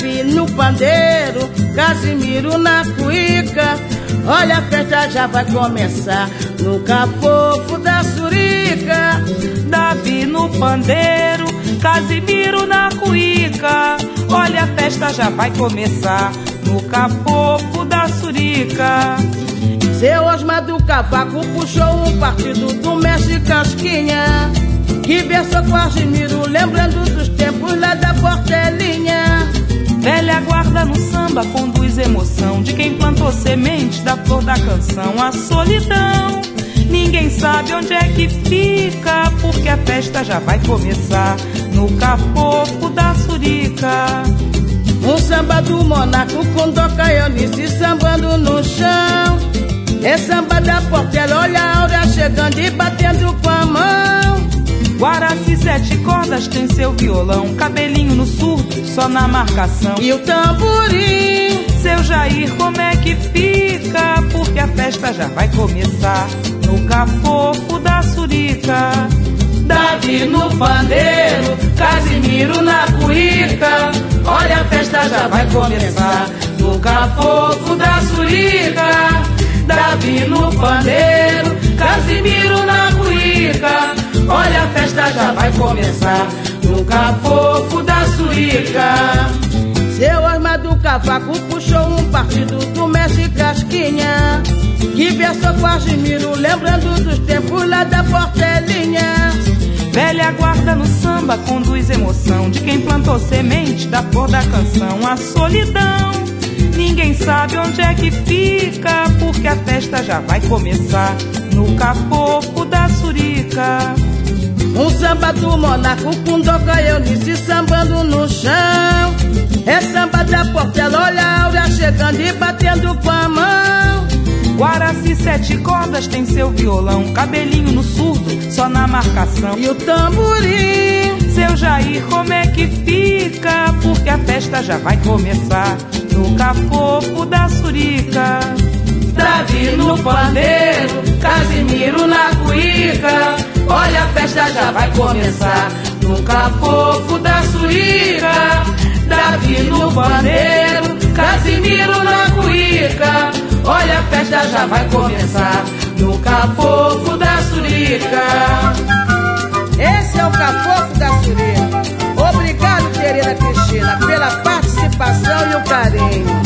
Davi no pandeiro, Casimiro na cuíca. Olha, a festa já vai começar no Cafofo da Surica. Davi no pandeiro, Casimiro na cuíca. Olha, a festa já vai começar no Cafofo da Surica. Seu Osmar do Cavaco puxou um partido do mestre Casquinha, que versou com Argimiro, lembrando dos tempos lá da Portelinha. Velha guarda no samba conduz emoção de quem plantou semente da flor da canção. A solidão, ninguém sabe onde é que fica, porque a festa já vai começar no Cafofo da Surica. Um samba do Monaco com Doca e Eunice sambando no chão. É samba da Portela, olha a Áurea chegando e batendo com a mão. Guaraci 7 cordas tem seu violão, cabelinho no surdo, só na marcação. E o tamborim, seu Jair, como é que fica? Porque a festa já vai começar no Cafofo da Surica. Davi no pandeiro, Casimiro na cuíca. Olha, a festa já vai começar no Cafofo da Surica. Davi no pandeiro, Casimiro na cuíca. Olha, a festa já vai começar no Cafofo da Surica. Seu Osmar do Cavaco puxou um partido do mestre Casquinha, que versou com Argimiro, lembrando dos tempos lá da Portelinha. Velha guarda no samba conduz emoção de quem plantou semente da flor da canção. A solidão, ninguém sabe onde é que fica, porque a festa já vai começar no Cafofo da Surica. Um samba do Monaco com Doca e Eunice sambando no chão. É samba da Portela, olha a Áurea chegando e batendo com a mão. Guaraci 7 cordas tem seu violão, cabelinho no surdo, só na marcação. E o tamborim, seu Jair, como é que fica? Porque a festa já vai começar no Cafofo da Surica. Davi no pandeiro, Casimiro na cuíca. Olha, a festa já vai começar no Cafofo da Surica. Davi no pandeiro, Casimiro na cuíca. Olha, a festa já vai começar no Cafofo da Surica. Esse é o Cafofo da Surica. Obrigado, querida Cristina, pela participação e o carinho.